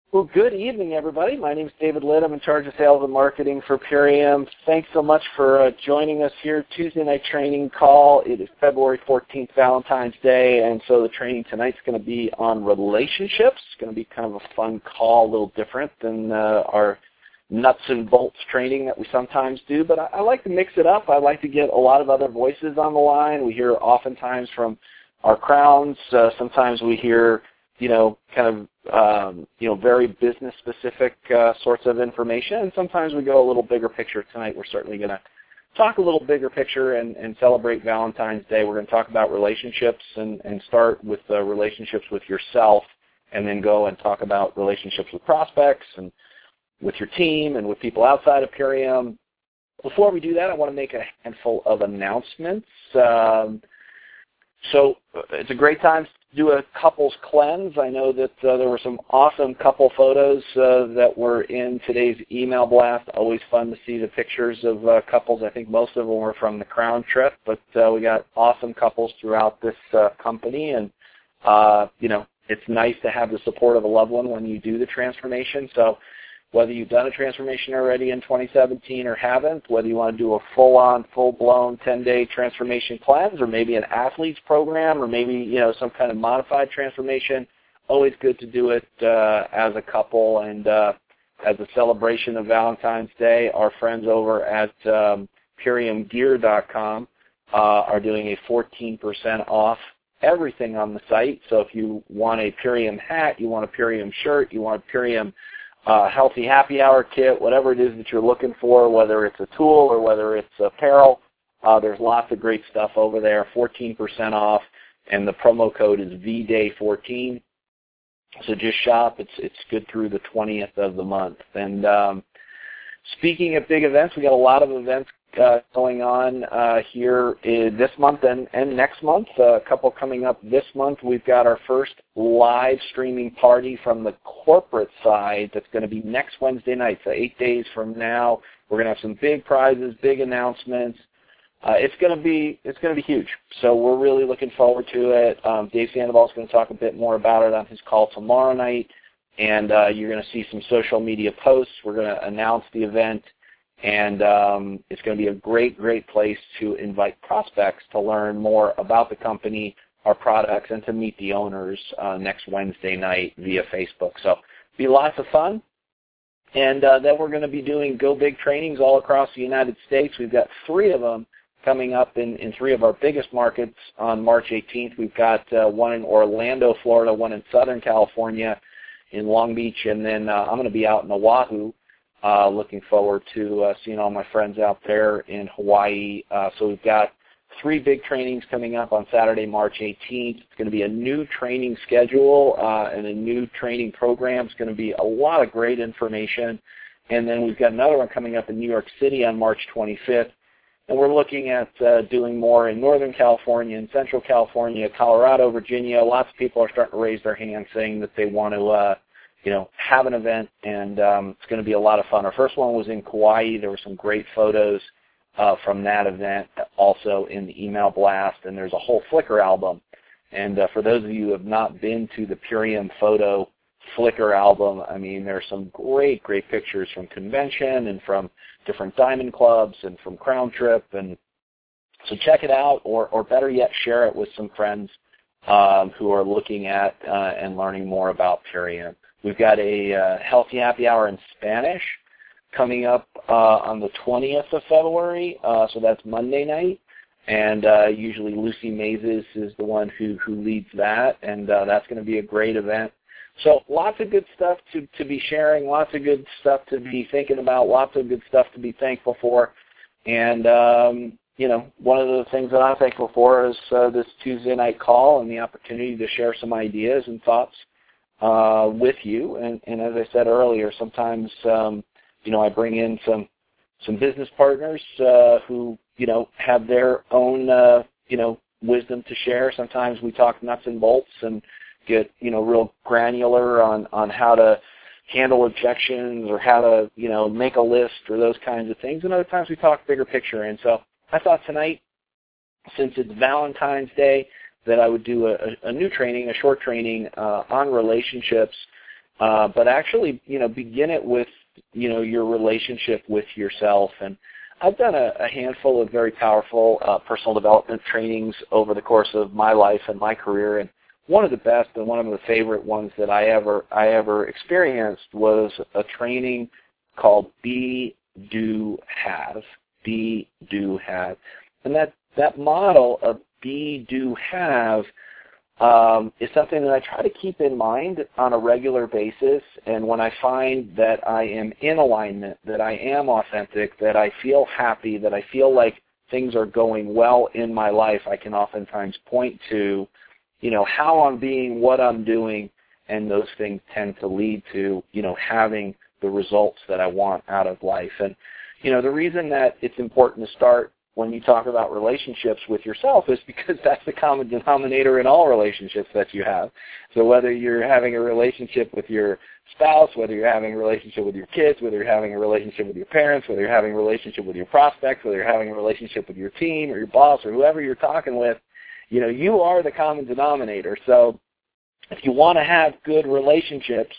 Well, good evening, everybody. My name is David Litt. I'm in charge of sales and marketing for Purium. Thanks so much for joining us here. Tuesday night training call. It is February 14th, Valentine's Day, and so the training tonight's going to be on relationships. It's going to be kind of a fun call, a little different than our nuts and bolts training that we sometimes do, but I like to mix it up. I like to get a lot of other voices on the line. We hear oftentimes from our crowns. Sometimes we hear very business-specific sorts of information. And sometimes we go a little bigger picture. Tonight we're certainly going to talk a little bigger picture and celebrate Valentine's Day. We're going to talk about relationships and start with relationships with yourself and then go and talk about relationships with prospects and with your team and with people outside of Purium. Before we do that, I want to make a handful of announcements. So it's a great time to do a couples cleanse. I know that there were some awesome couple photos that were in today's email blast. Always fun to see the pictures of couples. I think most of them were from the Crown trip, but we got awesome couples throughout this company. And, it's nice to have the support of a loved one when you do the transformation. So whether you've done a transformation already in 2017 or haven't, whether you want to do a full-on, full-blown 10-day transformation cleanse or maybe an athlete's program or maybe, some kind of modified transformation, always good to do it as a couple. And as a celebration of Valentine's Day, our friends over at PuriumGear.com are doing a 14% off everything on the site. So if you want a Purium hat, you want a Purium shirt, you want a Purium healthy happy hour kit, whatever it is that you're looking for, whether it's a tool or whether it's apparel, there's lots of great stuff over there, 14% off, and the promo code is VDAY14. So just shop. It's good through the 20th of the month. And speaking of big events, we got a lot of events going on here this month and next month. A couple coming up this month. We've got our first live streaming party from the corporate side that's going to be next Wednesday night, so 8 days from now. We're going to have some big prizes, big announcements. It's going to be huge. So we're really looking forward to it. Dave Sandoval is going to talk a bit more about it on his call tomorrow night, and you're going to see some social media posts. We're going to announce the event. And it's going to be a great, great place to invite prospects to learn more about the company, our products, and to meet the owners next Wednesday night via Facebook. So it'll be lots of fun. And then we're going to be doing Go Big trainings all across the United States. We've got 3 of them coming up in 3 of our biggest markets on March 18th. We've got one in Orlando, Florida, one in Southern California, in Long Beach, and then I'm going to be out in Oahu. Looking forward to seeing all my friends out there in Hawaii. So we've got 3 big trainings coming up on Saturday, March 18th. It's going to be a new training schedule and a new training program. It's going to be a lot of great information. And then we've got another one coming up in New York City on March 25th. And we're looking at doing more in Northern California and Central California, Colorado, Virginia. Lots of people are starting to raise their hands saying that they want to have an event, and it's going to be a lot of fun. Our first one was in Kauai. There were some great photos from that event also in the email blast, and there's a whole Flickr album. And for those of you who have not been to the Purium Photo Flickr album, I mean, there's some great, great pictures from convention and from different diamond clubs and from Crown Trip. And so check it out, or better yet, share it with some friends who are looking at and learning more about Purium. We've got a Healthy Happy Hour in Spanish coming up on the 20th of February, so that's Monday night. And usually Lucy Mazes is the one who leads that, and that's going to be a great event. So lots of good stuff to be sharing, lots of good stuff to be thinking about, lots of good stuff to be thankful for. And, one of the things that I'm thankful for is this Tuesday night call and the opportunity to share some ideas and thoughts with you. And as I said earlier, sometimes, I bring in some business partners who, have their own, wisdom to share. Sometimes we talk nuts and bolts and get, real granular on how to handle objections or how to, make a list or those kinds of things. And other times we talk bigger picture. And so I thought tonight, since it's Valentine's Day, that I would do a new training, a short training on relationships. but actually, begin it with, your relationship with yourself. And I've done a handful of very powerful personal development trainings over the course of my life and my career, and one of the best and one of the favorite ones that I ever experienced was a training called Be, Do, Have. Be, Do, Have. And that model of Be, Do, Have is something that I try to keep in mind on a regular basis. And when I find that I am in alignment, that I am authentic, that I feel happy, that I feel like things are going well in my life, I can oftentimes point to, how I'm being, what I'm doing, and those things tend to lead to, having the results that I want out of life. And, the reason that it's important to start when you talk about relationships with yourself is because that's the common denominator in all relationships that you have. So whether you're having a relationship with your spouse, whether you're having a relationship with your kids, whether you're having a relationship with your parents, whether you're having a relationship with your prospects, whether you're having a relationship with your team or your boss or whoever you're talking with, you are the common denominator. So if you want to have good relationships,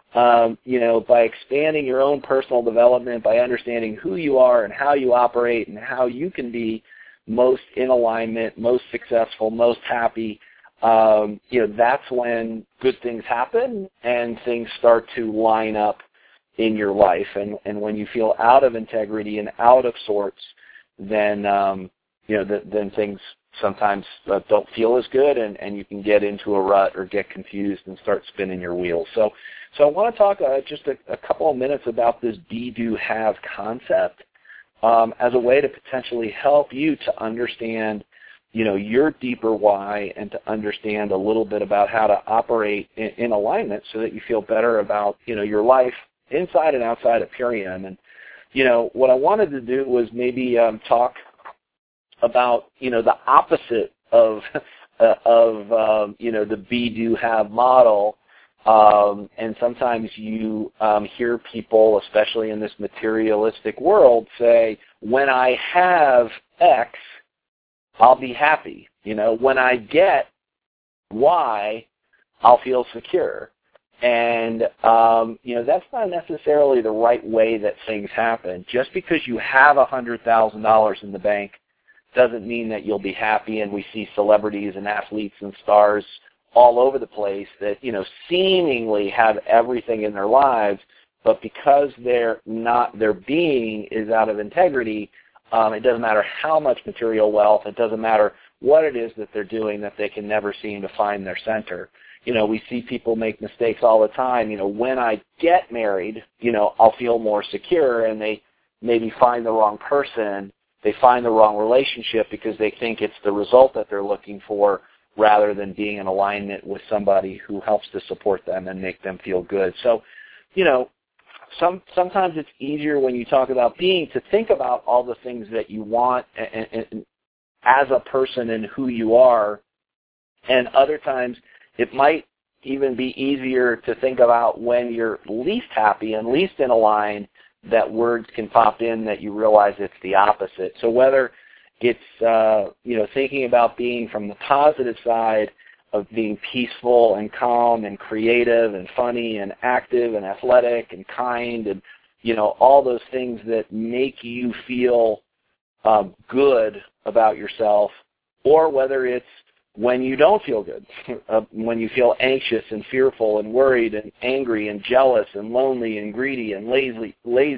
by expanding your own personal development, by understanding who you are and how you operate and how you can be most in alignment, most successful, most happy, that's when good things happen and things start to line up in your life. And when you feel out of integrity and out of sorts, then, then things sometimes don't feel as good, and you can get into a rut or get confused and start spinning your wheels. So I want to talk just a couple of minutes about this Be, Do, Have concept as a way to potentially help you to understand, your deeper why and to understand a little bit about how to operate in alignment so that you feel better about, your life inside and outside of Purium. And, what I wanted to do was maybe talk about, the opposite of the Be, Do, Have model. And sometimes you hear people, especially in this materialistic world, say, when I have X, I'll be happy. When I get Y, I'll feel secure. And, that's not necessarily the right way that things happen. Just because you have $100,000 in the bank doesn't mean that you'll be happy. And we see celebrities and athletes and stars all over the place that, seemingly have everything in their lives, but because their being is out of integrity, it doesn't matter how much material wealth, it doesn't matter what it is that they're doing, that they can never seem to find their center. We see people make mistakes all the time. When I get married, I'll feel more secure, and they maybe find the wrong person, they find the wrong relationship because they think it's the result that they're looking for, rather than being in alignment with somebody who helps to support them and make them feel good. So, sometimes it's easier when you talk about being to think about all the things that you want and as a person and who you are, and other times it might even be easier to think about when you're least happy and least in aligned, that words can pop in that you realize it's the opposite. So whether it's, thinking about being from the positive side of being peaceful and calm and creative and funny and active and athletic and kind and, all those things that make you feel good about yourself, or whether it's when you don't feel good, when you feel anxious and fearful and worried and angry and jealous and lonely and greedy and lazy,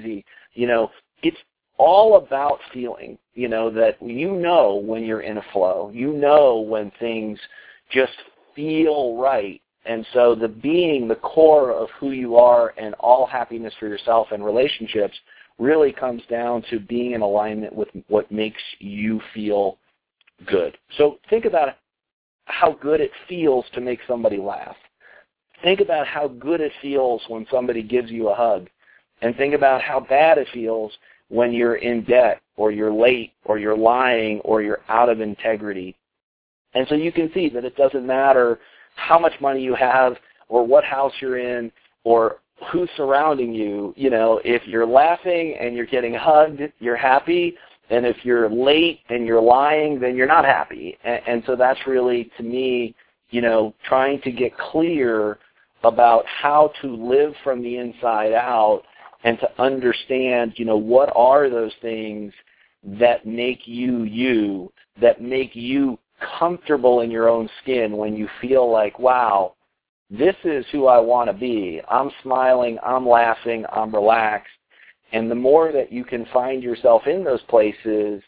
it's all about feeling, that when you're in a flow, when things just feel right. And so the core of who you are and all happiness for yourself and relationships really comes down to being in alignment with what makes you feel good. So think about how good it feels to make somebody laugh. Think about how good it feels when somebody gives you a hug. And think about how bad it feels when you're in debt or you're late or you're lying or you're out of integrity. And so you can see that it doesn't matter how much money you have or what house you're in or who's surrounding you. If you're laughing and you're getting hugged, you're happy. And if you're late and you're lying, then you're not happy. And so that's really, to me, trying to get clear about how to live from the inside out and to understand, what are those things that make you you, that make you comfortable in your own skin when you feel like, wow, this is who I want to be. I'm smiling, I'm laughing, I'm relaxed. And the more that you can find yourself in those places,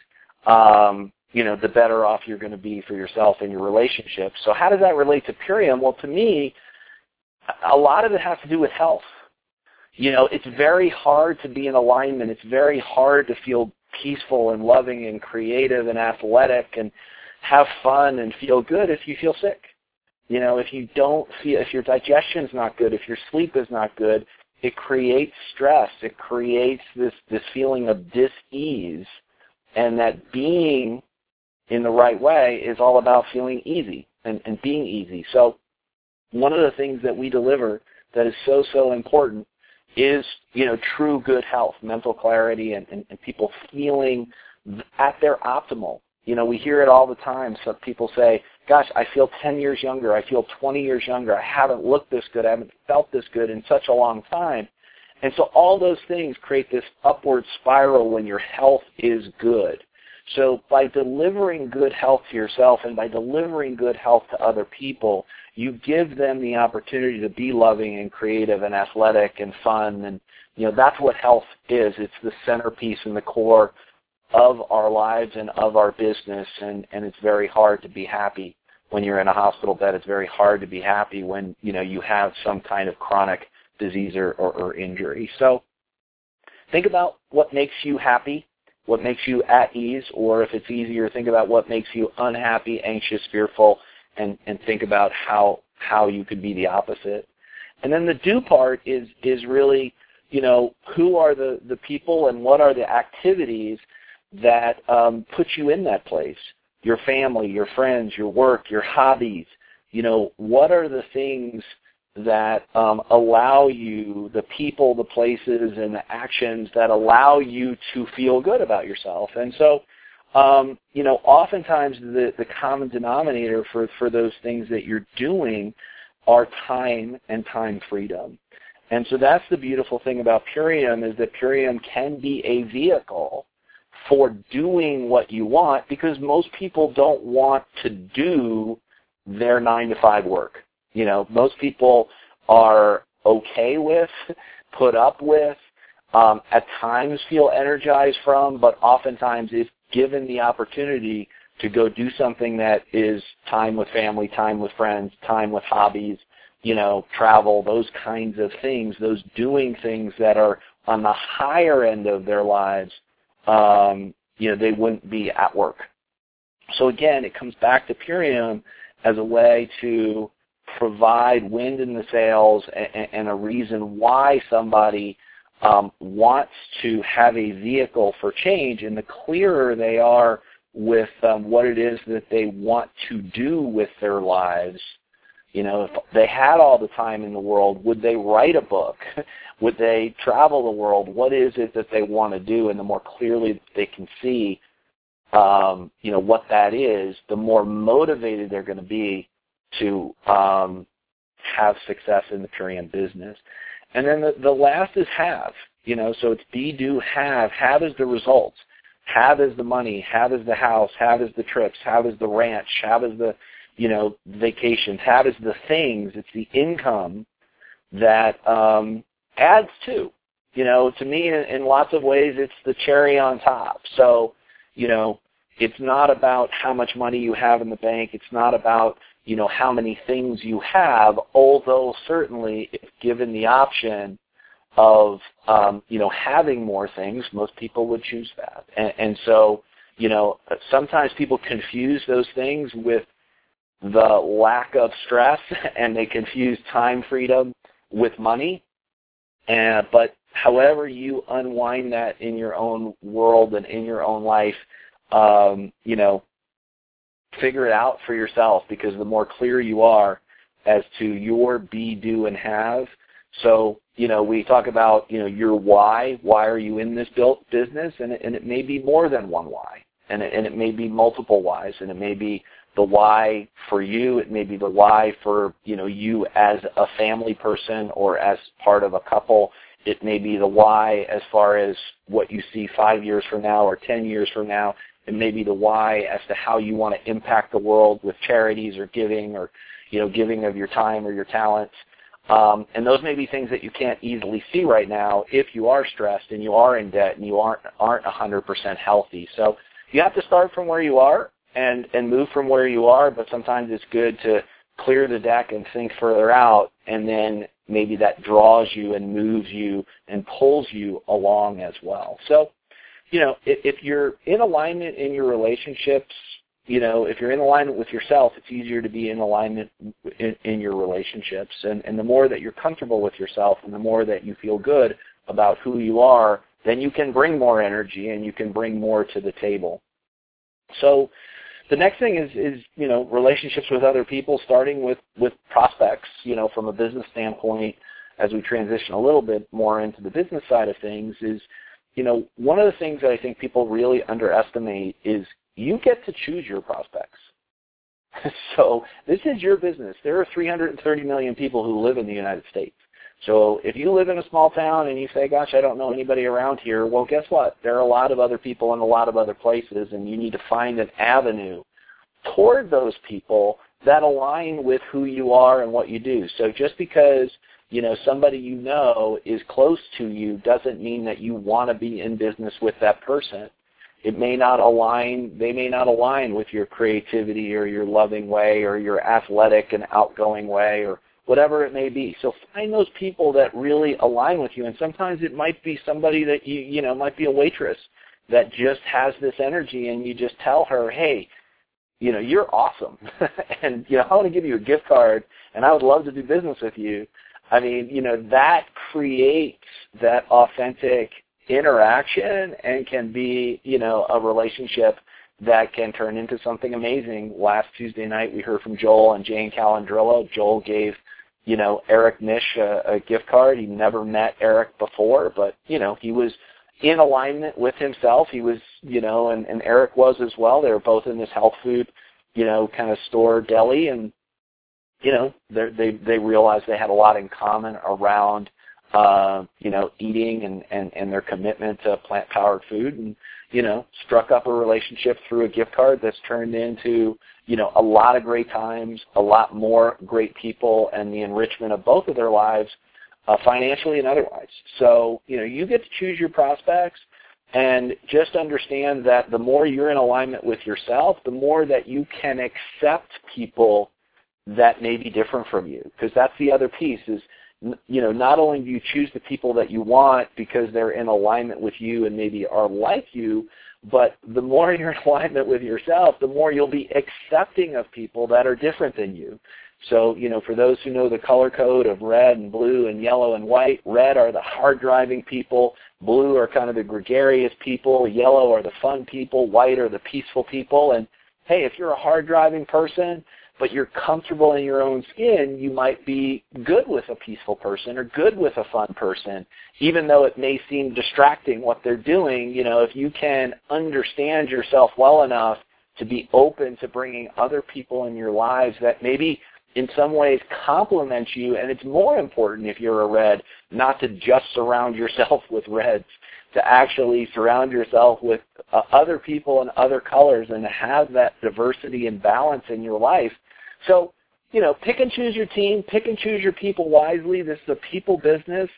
the better off you're going to be for yourself and your relationship. So how does that relate to Purium? Well, to me, a lot of it has to do with health. It's very hard to be in alignment. It's very hard to feel peaceful and loving and creative and athletic and have fun and feel good if you feel sick. If your digestion's not good, if your sleep is not good, it creates stress. It creates this feeling of dis-ease, and that being in the right way is all about feeling easy and being easy. So one of the things that we deliver that is so, so important is, true good health, mental clarity, and people feeling at their optimal. We hear it all the time. Some people say, gosh, I feel 10 years younger. I feel 20 years younger. I haven't looked this good. I haven't felt this good in such a long time. And so all those things create this upward spiral when your health is good. So by delivering good health to yourself and by delivering good health to other people, you give them the opportunity to be loving and creative and athletic and fun. And, that's what health is. It's the centerpiece and the core of our lives and of our business. And it's very hard to be happy when you're in a hospital bed. It's very hard to be happy when, you have some kind of chronic disease or injury. So think about what makes you happy, what makes you at ease, or if it's easier, think about what makes you unhappy, anxious, fearful, and think about how you could be the opposite. And then the do part is really, who are the people and what are the activities that put you in that place? Your family, your friends, your work, your hobbies. What are the things that allow you, the people, the places, and the actions that allow you to feel good about yourself? And so, oftentimes the common denominator for those things that you're doing are time and time freedom. And so that's the beautiful thing about Purium, is that Purium can be a vehicle for doing what you want, because most people don't want to do their 9-to-5 work. Most people are okay with, put up with, at times feel energized from, but oftentimes if given the opportunity to go do something that is time with family, time with friends, time with hobbies, travel, those kinds of things, those doing things that are on the higher end of their lives, they wouldn't be at work. So again, it comes back to Purium as a way to provide wind in the sails and a reason why somebody wants to have a vehicle for change. And the clearer they are with what it is that they want to do with their lives, if they had all the time in the world, would they write a book? Would they travel the world? What is it that they want to do? And the more clearly they can see, what that is, the more motivated they're going to be to have success in the Purium business. And then the last is have. So it's be, do, have. Have is the results. Have is the money. Have is the house. Have is the trips. Have is the ranch. Have is the, vacations. Have is the things. It's the income that adds to. To me, in lots of ways, it's the cherry on top. So, it's not about how much money you have in the bank. It's not about, how many things you have, although certainly if given the option of, having more things, most people would choose that. And so, sometimes people confuse those things with the lack of stress, and they confuse time freedom with money. But however you unwind that in your own world and in your own life, figure it out for yourself, because the more clear you are as to your be, do, and have. So, we talk about, your why. Why are you in this business? And it may be more than one why. And it may be multiple whys. And it may be the why for you. It may be the why for, you as a family person or as part of a couple. It may be the why as far as what you see 5 years from now or 10 years from now. It may be the why as to how you want to impact the world with charities or giving giving of your time or your talents. And those may be things that you can't easily see right now if you are stressed and you are in debt and you aren't 100% healthy. So you have to start from where you are and move from where you are, but sometimes it's good to clear the deck and think further out, and then maybe that draws you and moves you and pulls you along as well. So, if you're in alignment in your relationships, if you're in alignment with yourself, it's easier to be in alignment in your relationships. And the more that you're comfortable with yourself and the more that you feel good about who you are, then you can bring more energy and you can bring more to the table. So the next thing is relationships with other people, starting with prospects, from a business standpoint. As we transition a little bit more into the business side of things is, one of the things that I think people really underestimate is you get to choose your prospects. So this is your business. There are 330 million people who live in the United States. So if you live in a small town and you say, gosh, I don't know anybody around here, well, guess what? There are a lot of other people in a lot of other places, and you need to find an avenue toward those people that align with who you are and what you do. So just because somebody is close to you doesn't mean that you want to be in business with that person. It may not align, they may not align with your creativity or your loving way or your athletic and outgoing way or whatever it may be. So find those people that really align with you. And sometimes it might be somebody that might be a waitress that just has this energy, and you just tell her, hey, you're awesome. And, I want to give you a gift card and I would love to do business with you. I mean, that creates that authentic interaction and can be, a relationship that can turn into something amazing. Last Tuesday night, we heard from Joel and Jane Calandrillo. Joel gave, Eric Nish a gift card. He never met Eric before, but, he was in alignment with himself. He was, and Eric was as well. They were both in this health food, kind of store deli, and, they realized they had a lot in common around eating and their commitment to plant-powered food, and, struck up a relationship through a gift card that's turned into, a lot of great times, a lot more great people, and the enrichment of both of their lives, financially and otherwise. So, you get to choose your prospects, and just understand that the more you're in alignment with yourself, the more that you can accept people that may be different from you. Because that's the other piece is, not only do you choose the people that you want because they're in alignment with you and maybe are like you, but the more you're in alignment with yourself, the more you'll be accepting of people that are different than you. So, for those who know the color code of red and blue and yellow and white, red are the hard-driving people, blue are kind of the gregarious people, yellow are the fun people, white are the peaceful people. And, hey, if you're a hard-driving person, but you're comfortable in your own skin, you might be good with a peaceful person or good with a fun person, even though it may seem distracting what they're doing. If you can understand yourself well enough to be open to bringing other people in your lives that maybe in some ways complement you, and it's more important if you're a red not to just surround yourself with reds, to actually surround yourself with other people and other colors and have that diversity and balance in your life. So, pick and choose your team, pick and choose your people wisely. This is a people business,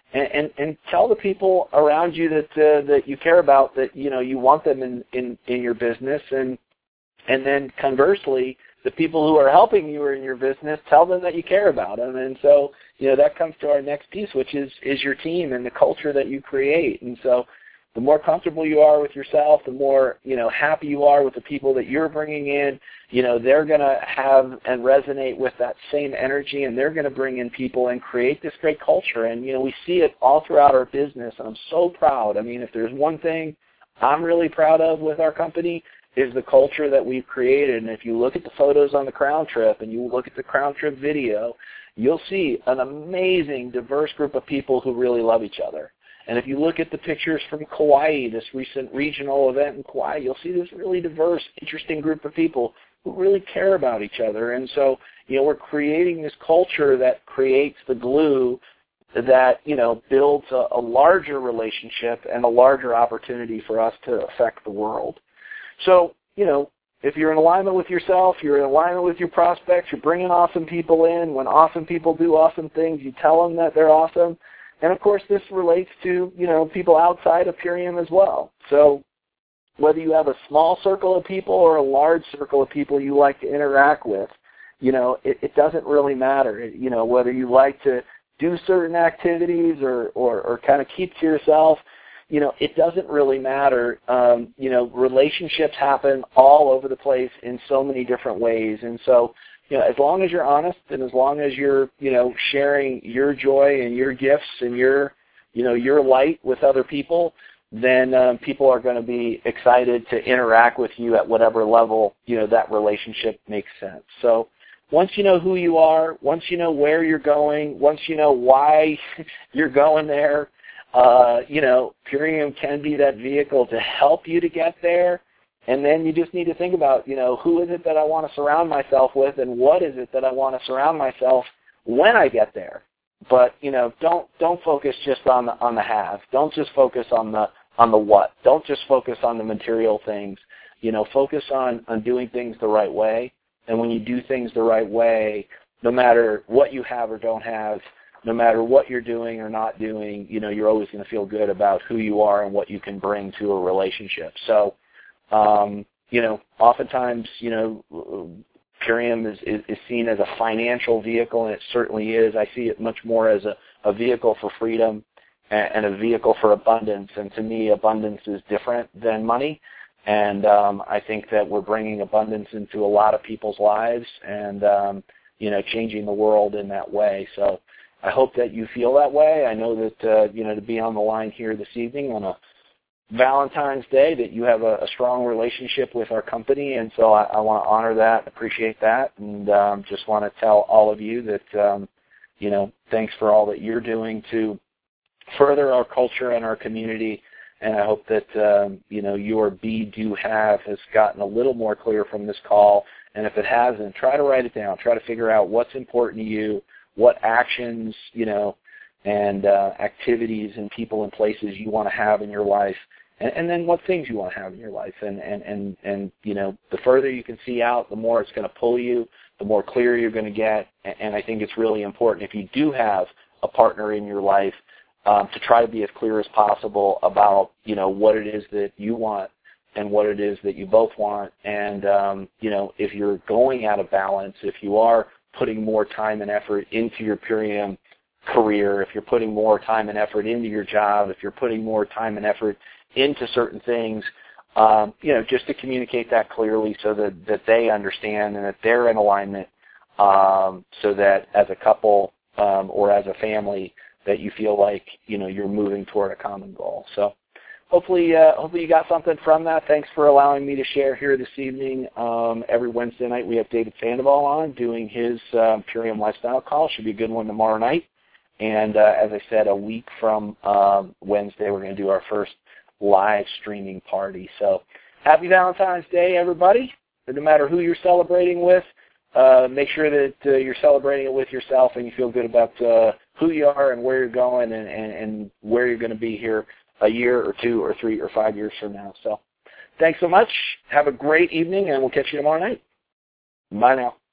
and tell the people around you that you care about that you want them in your business, and then conversely, the people who are helping you or in your business, tell them that you care about them. And so, that comes to our next piece, which is your team and the culture that you create. And so the more comfortable you are with yourself, the more, happy you are with the people that you're bringing in, they're going to have and resonate with that same energy, and they're going to bring in people and create this great culture. And, we see it all throughout our business, and I'm so proud. I mean, if there's one thing I'm really proud of with our company, is the culture that we've created. And if you look at the photos on the Crown Trip and you look at the Crown Trip video, you'll see an amazing, diverse group of people who really love each other. And if you look at the pictures from Kauai, this recent regional event in Kauai, you'll see this really diverse, interesting group of people really care about each other. And so, we're creating this culture that creates the glue that, builds a larger relationship and a larger opportunity for us to affect the world. So, if you're in alignment with yourself, you're in alignment with your prospects, you're bringing awesome people in. When awesome people do awesome things, you tell them that they're awesome. And, of course, this relates to, people outside of Purium as well. So whether you have a small circle of people or a large circle of people you like to interact with, it doesn't really matter. Whether you like to do certain activities or kind of keep to yourself, it doesn't really matter. Relationships happen all over the place in so many different ways. And so, as long as you're honest and as long as you're, sharing your joy and your gifts and your light with other people, then people are going to be excited to interact with you at whatever level, that relationship makes sense. So once you know who you are, once you know where you're going, once you know why you're going there, Purium can be that vehicle to help you to get there. And then you just need to think about, who is it that I want to surround myself with, and what is it that I want to surround myself when I get there. But don't focus just on the have. Don't just focus on the what. Don't just focus on the material things. Focus on doing things the right way. And when you do things the right way, no matter what you have or don't have, no matter what you're doing or not doing, you're always going to feel good about who you are and what you can bring to a relationship. So, oftentimes, Purium is seen as a financial vehicle, and it certainly is. I see it much more as a vehicle for freedom and a vehicle for abundance. And to me, abundance is different than money. And I think that we're bringing abundance into a lot of people's lives and, changing the world in that way. So I hope that you feel that way. I know that, to be on the line here this evening on a Valentine's Day, that you have a strong relationship with our company, and so I want to honor that, appreciate that, and just want to tell all of you that, thanks for all that you're doing to further our culture and our community, and I hope that, your be, do, have has gotten a little more clear from this call, and if it hasn't, try to write it down. Try to figure out what's important to you, what actions, and activities and people and places you want to have in your life, and then what things you want to have in your life. And the further you can see out, the more it's going to pull you, the more clear you're going to get. And I think it's really important, if you do have a partner in your life, to try to be as clear as possible about, what it is that you want and what it is that you both want. And, if you're going out of balance, if you are putting more time and effort into your Purium career, if you're putting more time and effort into your job, if you're putting more time and effort into certain things, just to communicate that clearly so that they understand and that they're in alignment, so that as a couple or as a family that you feel like, you're moving toward a common goal. So hopefully you got something from that. Thanks for allowing me to share here this evening. Every Wednesday night we have David Sandoval on doing his Purium Lifestyle Call. Should be a good one tomorrow night. And as I said, a week from Wednesday, we're going to do our first live streaming party. So happy Valentine's Day, everybody. No matter who you're celebrating with, make sure that you're celebrating it with yourself and you feel good about who you are and where you're going and where you're going to be here a year or 2 or 3 or 5 years from now. So thanks so much. Have a great evening, and we'll catch you tomorrow night. Bye now.